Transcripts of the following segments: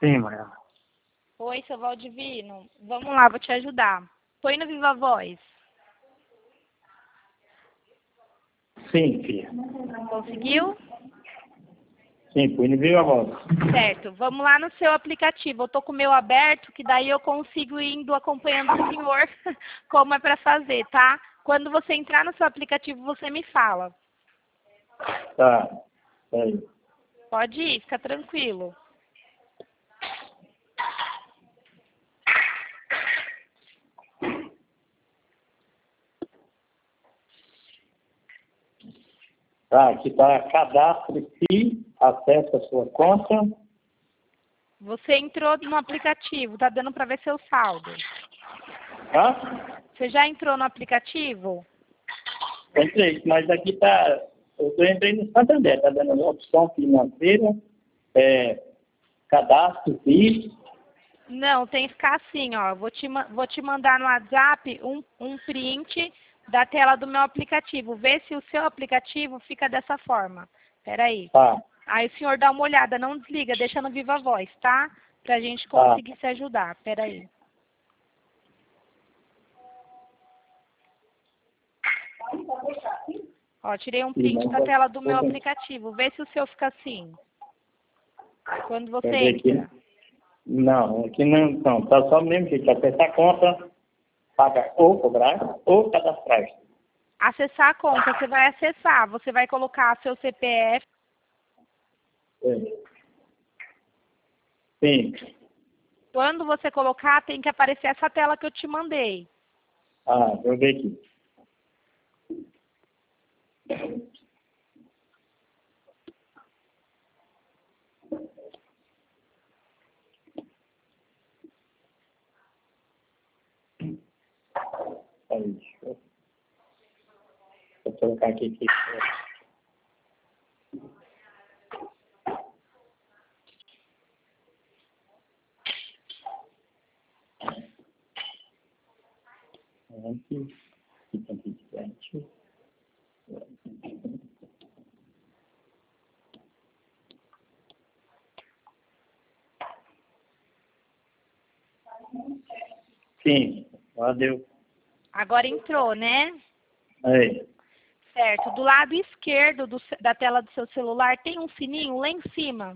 Sim, Maria. Oi, seu Valdivino. Vamos lá, vou te ajudar. Põe no Viva Voz. Sim, filha. Conseguiu? Sim, fui no Viva Voz. Certo. Vamos lá no seu aplicativo. Eu tô com o meu aberto, que daí eu consigo ir indo acompanhando o senhor como é para fazer, tá? Quando você entrar no seu aplicativo, você me fala. Tá. Aí. Pode ir, fica tranquilo. Tá, aqui tá cadastre-se, acesse a sua conta. Você entrou no aplicativo, tá dando para ver seu saldo. Tá? Você já entrou no aplicativo? Entrei, mas aqui tá. Eu entrei no Santander, tá dando opção financeira, cadastro-se. Não, tem que ficar assim, ó. Vou te mandar no WhatsApp um print da tela do meu aplicativo. Vê se o seu aplicativo fica dessa forma. Peraí. Tá, Aí o senhor dá uma olhada, não desliga, deixa no Viva Voz, tá? Pra gente tá. conseguir se ajudar. Peraí. Ó, tirei um print da tela do meu aplicativo. Vê se o seu fica assim. Quando você Quer ver aqui? entra. Não, aqui não, tá só mesmo jeito. Acessar a conta, pagar ou cobrar, ou cadastrar. Acessar a conta, você vai acessar. Você vai colocar seu CPF. É. Sim. Quando você colocar, tem que aparecer essa tela que eu te mandei. Ah, vou ver aqui. Aí, deixa eu colocar aqui. Aqui. Sim, lá deu. Agora entrou, né? Aí. Certo. Do lado esquerdo da tela do seu celular tem um sininho lá em cima.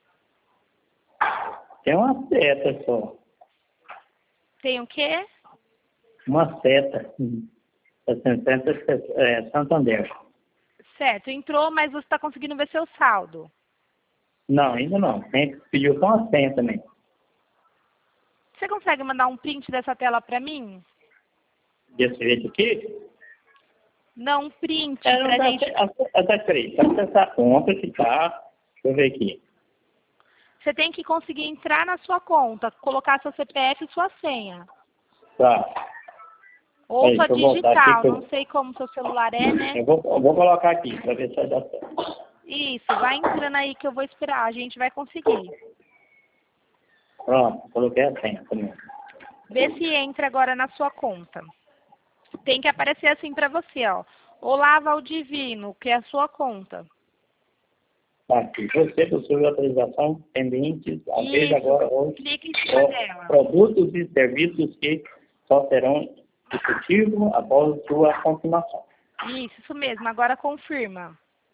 Tem uma seta só. Tem o quê? Uma seta. 60, Santander. Certo. Entrou, mas você está conseguindo ver seu saldo. Não, ainda não. Tem que pedir só uma senha também. Você consegue mandar um print dessa tela para mim? Desse jeito aqui? Não, um print Não, pra tá, gente. peraí. Só acessar a conta que tá. Deixa eu ver aqui. Você tem que conseguir entrar na sua conta, colocar seu CPF e sua senha. Tá. Ou Aí, sua deixa eu voltar aqui. digital, não sei como seu celular é, né? Eu vou colocar aqui para ver se vai dar certo. Isso, vai entrando aí que eu vou esperar, a gente vai conseguir. Pronto, coloquei a senha também. Vê se entra agora na sua conta. Tem que aparecer assim para você, ó. Olá, Valdivino, que é a sua conta. Tá aqui. Você possui autorização pendentes. Veja Isso, agora os clique em cima dela. produtos e serviços que só serão discutíveis após sua confirmação. Isso mesmo, agora confirma.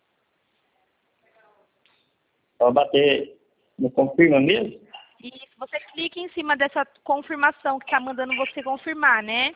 Só bater no confirma mesmo? Isso, você clica em cima dessa confirmação que está mandando você confirmar, né?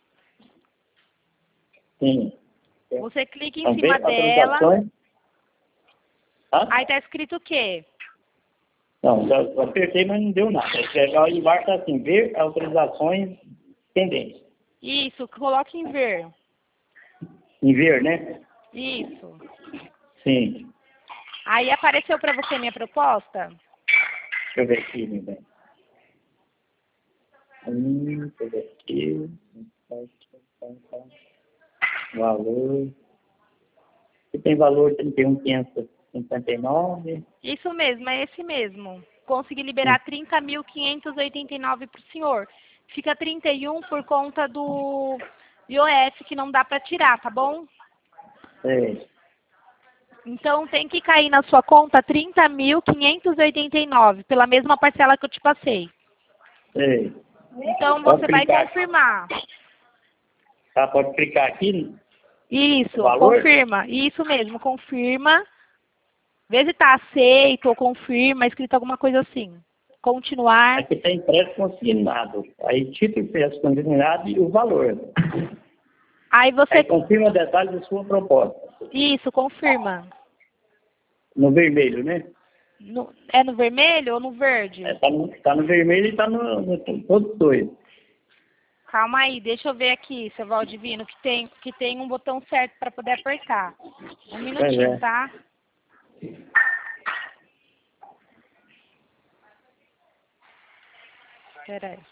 Sim. Você clica em Então, cima ver dela. autorizações. Tá? Aí tá escrito o quê? Não, eu apertei, mas não deu nada. Aí embaixo está assim, ver autorizações pendentes. Isso, coloque em ver. Em ver, né? Isso. Sim. Aí apareceu para você minha proposta? Deixa eu ver aqui, meu bem. Deixa eu ver aqui. Valor. Aqui tem valor 31.559. Isso mesmo, é esse mesmo. Consegui liberar 30.589 para o senhor. Fica 31 por conta do IOF que não dá para tirar, tá bom? É. Então tem que cair na sua conta 30.589, pela mesma parcela que eu te passei. Sei. Então Pode você vai clicar. confirmar. Tá, pode clicar aqui. Isso, Valor? confirma. Isso mesmo, confirma. Vê se está aceito ou confirma, escrito alguma coisa assim. Continuar. Aqui tem empréstimo consignado. Aí título empréstimo consignado e o valor. Aí você. Aí confirma detalhes da sua proposta. Isso, confirma. No vermelho, né? É no vermelho ou no verde? Tá no vermelho e tá no todos dois. Calma aí, deixa eu ver aqui, seu Valdivino, que tem um botão certo para poder apertar. Um minutinho, tá? Espera aí.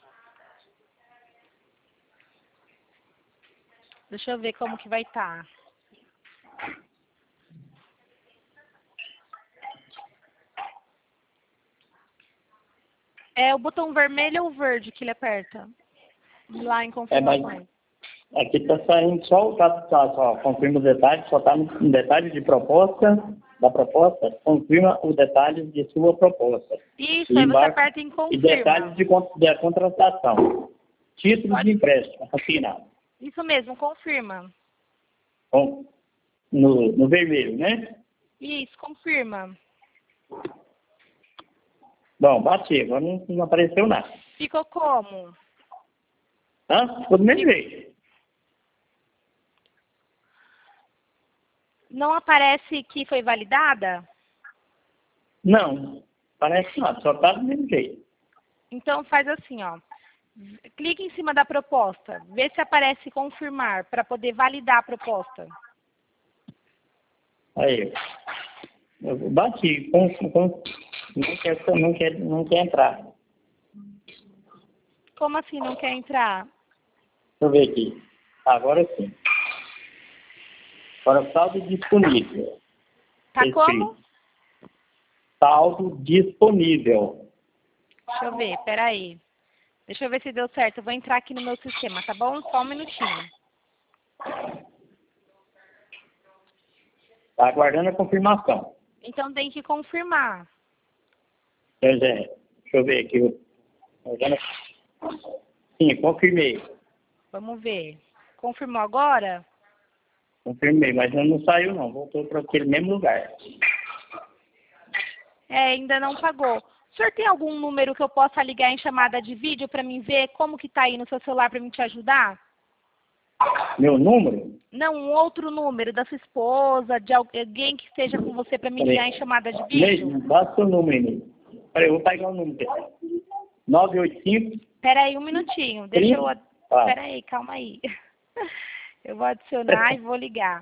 Deixa eu ver como que vai estar. É o botão vermelho ou verde que ele aperta? Lá em confirmações. Aqui tá saindo só confirma os detalhes, só tá no detalhe de proposta, da proposta, confirma os detalhes de sua proposta. Isso, aí você aperta em E confirma. detalhes de contratação. Título de empréstimo, assinado. Isso mesmo, confirma. No vermelho, né? Isso, confirma. Bom, bati, agora não apareceu nada. Ficou como? Ficou do mesmo jeito. Não aparece que foi validada? Não, parece nada, só tá do mesmo jeito. Então faz assim, ó. Clique em cima da proposta, vê se aparece confirmar para poder validar a proposta. Aí, eu bati, não quer entrar. Como assim não quer entrar? Deixa eu ver aqui. Agora sim. Agora, saldo disponível. Tá como? Saldo disponível. Deixa eu ver, peraí. Deixa eu ver se deu certo. Eu vou entrar aqui no meu sistema, tá bom? Só um minutinho. Está aguardando a confirmação. Então tem que confirmar. Pois é. Deixa eu ver aqui. Sim, confirmei. Vamos ver. Confirmou agora? Confirmei, mas não saiu não. Voltou para aquele mesmo lugar. Ainda não pagou. O senhor tem algum número que eu possa ligar em chamada de vídeo para mim ver como que tá aí no seu celular para mim te ajudar? Meu número? Não, um outro número da sua esposa, de alguém que esteja com você para me ligar em chamada de vídeo? Basta o número aí. Peraí, eu vou pegar o número. 985. Peraí, um minutinho. Deixa eu... Peraí, calma aí. Eu vou adicionar e vou ligar.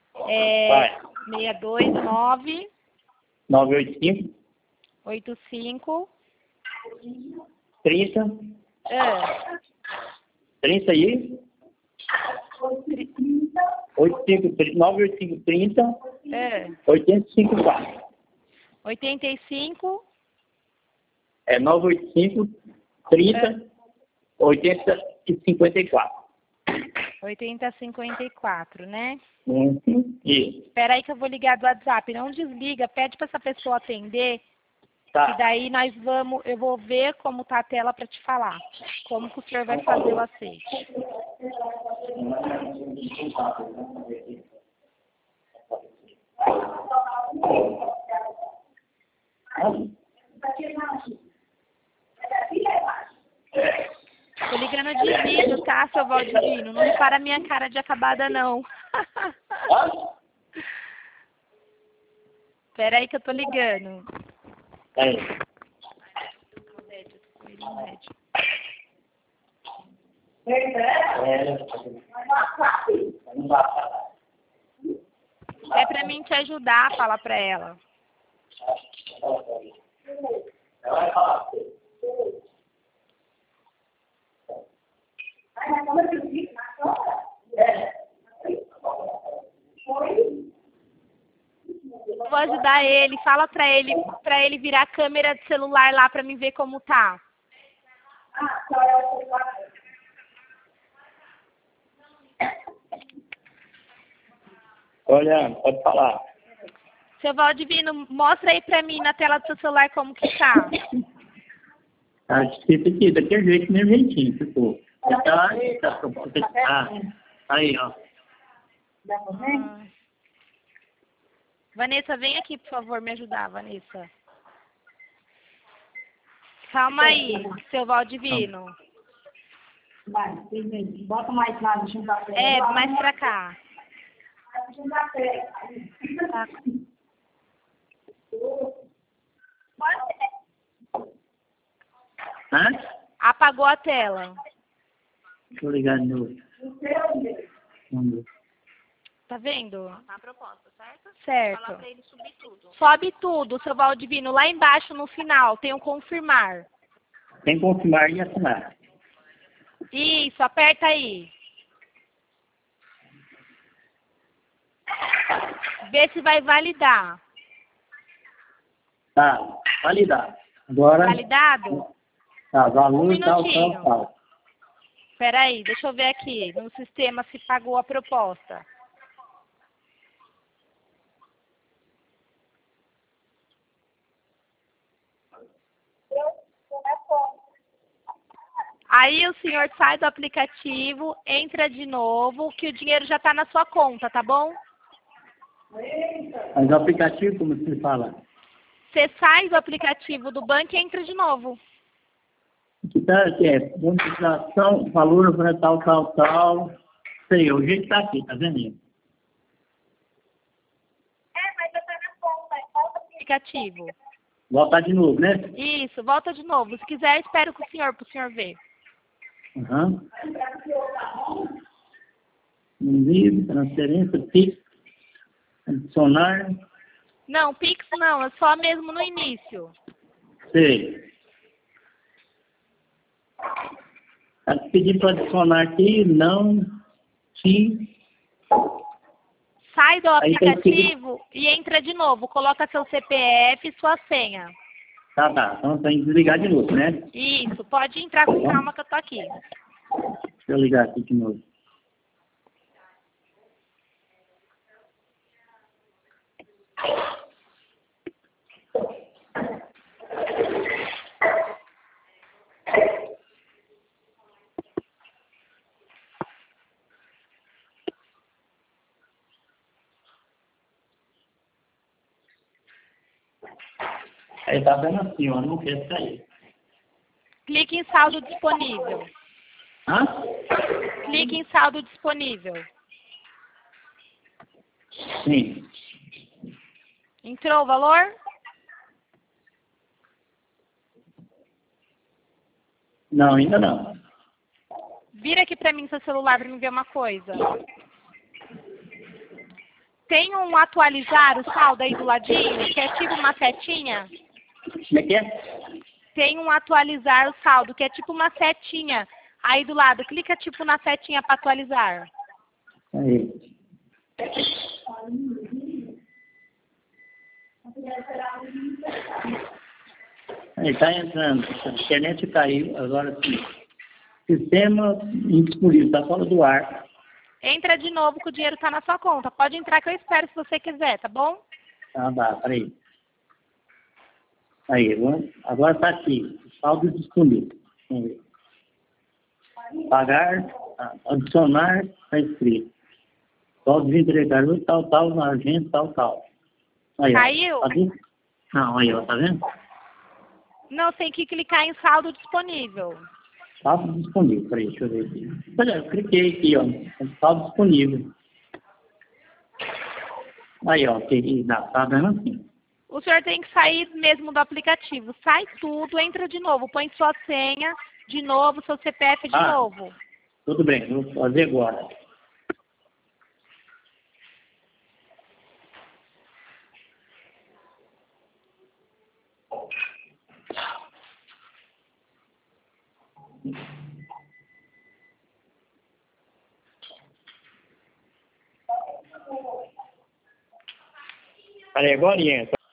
629... 985. 85... 30. 30 aí. 98530. 854. 85. 985 30 8054. 8054, né? Isso. Espera aí que eu vou ligar do WhatsApp. Não desliga, pede para essa pessoa atender. Tá. E daí eu vou ver como tá a tela para te falar. Como que o senhor vai fazer o aceite. Tô ligando de vídeo, tá, seu Valdivino? Não repara a minha cara de acabada, não. Espera aí que eu tô ligando. É pra mim te ajudar a falar pra ela. Ela vai falar. Eu vou ajudar ele, fala pra ele virar a câmera de celular lá pra mim ver como tá. Olha, pode falar. Seu Valdivino, mostra aí pra mim na tela do seu celular como que tá. Tá escrito aqui, daquele jeito, mesmo jeitinho, ficou. Tá proposta. Aí, ó. Ah. Vanessa, vem aqui, por favor, me ajudar, Vanessa. Calma aí, seu Valdivino. Vai, bota mais lá, deixa eu dar Mais pra cá. Tá. Hã? Apagou a tela. Deixa eu ligar de novo. Vamos ver. Tá vendo? Tá a proposta, certo? Certo. Fala pra ele subir tudo. Sobe tudo, seu Valdivino. Lá embaixo, no final, tem um confirmar. Tem que confirmar e assinar. Isso, aperta aí. Vê se vai validar. Tá, validar. Agora, Validado? tá, valor, Um tal, minutinho. tal, tal. Espera aí, deixa eu ver aqui no sistema se pagou a proposta. Aí o senhor sai do aplicativo, entra de novo, que o dinheiro já está na sua conta, tá bom? Mas o aplicativo, como se fala? Você sai do aplicativo do banco e entra de novo. Aqui tá, aqui é, bonificação, valor, tal. Sei, o jeito tá aqui, tá vendo aí? Aplicativo. Voltar de novo, né? Isso, volta de novo. Se quiser, espero com o senhor, para o senhor ver. Aham. Envio, transferência, Pix, adicionar, Não, Pix não, é só mesmo no início. sei. Tá pedindo para adicionar aqui, não, sim. Sai do Aí tem que- aplicativo e entra de novo. Coloca seu CPF e sua senha. Tá. Então tem que desligar de novo, né? Isso, pode entrar com calma que eu tô aqui. Deixa eu ligar aqui de novo. Aí tá vendo assim, ó, não quer sair. Clique em saldo disponível. Hã? Clique em saldo disponível. Sim. Entrou o valor? Não, ainda não. Vira aqui pra mim seu celular pra me ver uma coisa. Tem um atualizar o saldo aí do ladinho, que é tipo uma setinha? Como é que é? Tem um atualizar o saldo, que é tipo uma setinha aí do lado. Clica tipo na setinha para atualizar. Aí. Aí tá entrando. A internet caiu, agora sim. Sistema indisponível, tá fora do ar. Entra de novo que o dinheiro tá na sua conta. Pode entrar que eu espero se você quiser, tá bom? Tá, peraí. Aí, agora tá aqui. Saldo disponível. Vamos ver. Pagar, adicionar, tá escrito. Saldo de entregador, tal, na agência, tal. Aí, Caiu? ó. Tá vendo? Não, aí, ó, tá vendo? Não, tem que clicar em saldo disponível. Saldo disponível, peraí, deixa eu ver aqui. Olha, eu cliquei aqui, ó. Saldo disponível. Aí, ó, tá vendo assim? O senhor tem que sair mesmo do aplicativo. Sai tudo, entra de novo. Põe sua senha de novo, seu CPF de novo. Tudo bem, vou fazer agora. Peraí, agora entra.